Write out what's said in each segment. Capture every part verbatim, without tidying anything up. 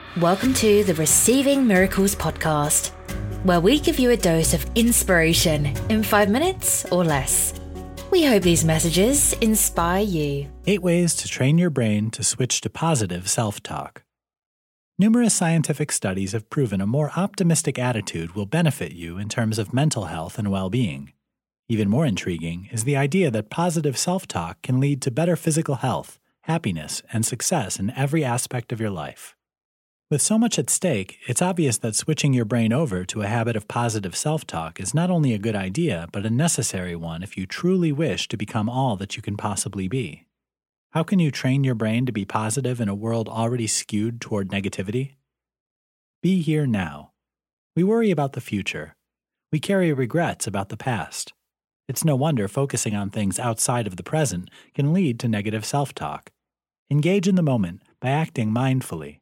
Welcome to the Receiving Miracles podcast, where we give you a dose of inspiration in five minutes or less. We hope these messages inspire you. Eight ways to train your brain to switch to positive self-talk. Numerous scientific studies have proven a more optimistic attitude will benefit you in terms of mental health and well-being. Even more intriguing is the idea that positive self-talk can lead to better physical health, happiness, and success in every aspect of your life. With so much at stake, it's obvious that switching your brain over to a habit of positive self-talk is not only a good idea, but a necessary one if you truly wish to become all that you can possibly be. How can you train your brain to be positive in a world already skewed toward negativity? Be here now. We worry about the future. We carry regrets about the past. It's no wonder focusing on things outside of the present can lead to negative self-talk. Engage in the moment by acting mindfully.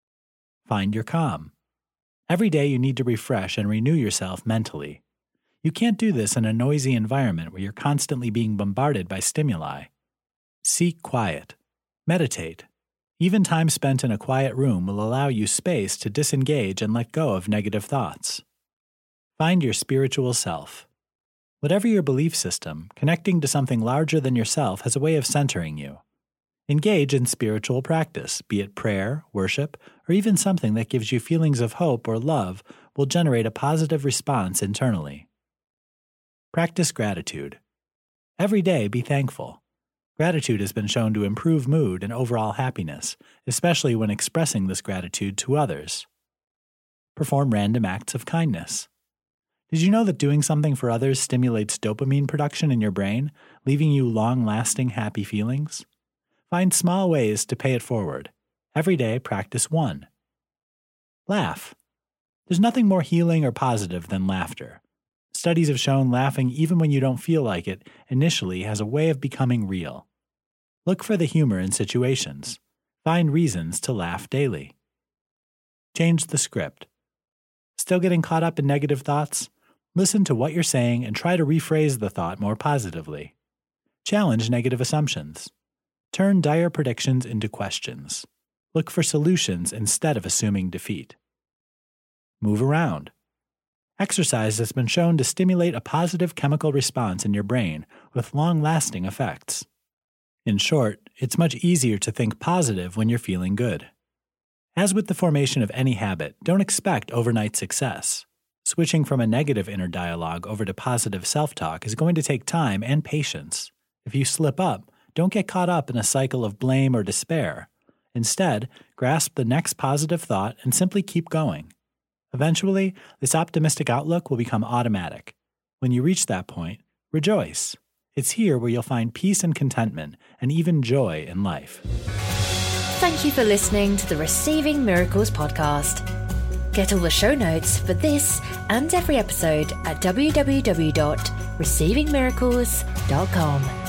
Find your calm. Every day you need to refresh and renew yourself mentally. You can't do this in a noisy environment where you're constantly being bombarded by stimuli. Seek quiet. Meditate. Even time spent in a quiet room will allow you space to disengage and let go of negative thoughts. Find your spiritual self. Whatever your belief system, connecting to something larger than yourself has a way of centering you. Engage in spiritual practice, be it prayer, worship, or even something that gives you feelings of hope or love will generate a positive response internally. Practice gratitude. Every day be thankful. Gratitude has been shown to improve mood and overall happiness, especially when expressing this gratitude to others. Perform random acts of kindness. Did you know that doing something for others stimulates dopamine production in your brain, leaving you long-lasting happy feelings? Find small ways to pay it forward. Every day, practice one. Laugh. There's nothing more healing or positive than laughter. Studies have shown laughing even when you don't feel like it initially has a way of becoming real. Look for the humor in situations. Find reasons to laugh daily. Change the script. Still getting caught up in negative thoughts? Listen to what you're saying and try to rephrase the thought more positively. Challenge negative assumptions. Turn dire predictions into questions. Look for solutions instead of assuming defeat. Move around. Exercise has been shown to stimulate a positive chemical response in your brain with long-lasting effects. In short, it's much easier to think positive when you're feeling good. As with the formation of any habit, don't expect overnight success. Switching from a negative inner dialogue over to positive self-talk is going to take time and patience. If you slip up, don't get caught up in a cycle of blame or despair. Instead, grasp the next positive thought and simply keep going. Eventually, this optimistic outlook will become automatic. When you reach that point, rejoice. It's here where you'll find peace and contentment, and even joy in life. Thank you for listening to the Receiving Miracles podcast. Get all the show notes for this and every episode at w w w dot receiving miracles dot com.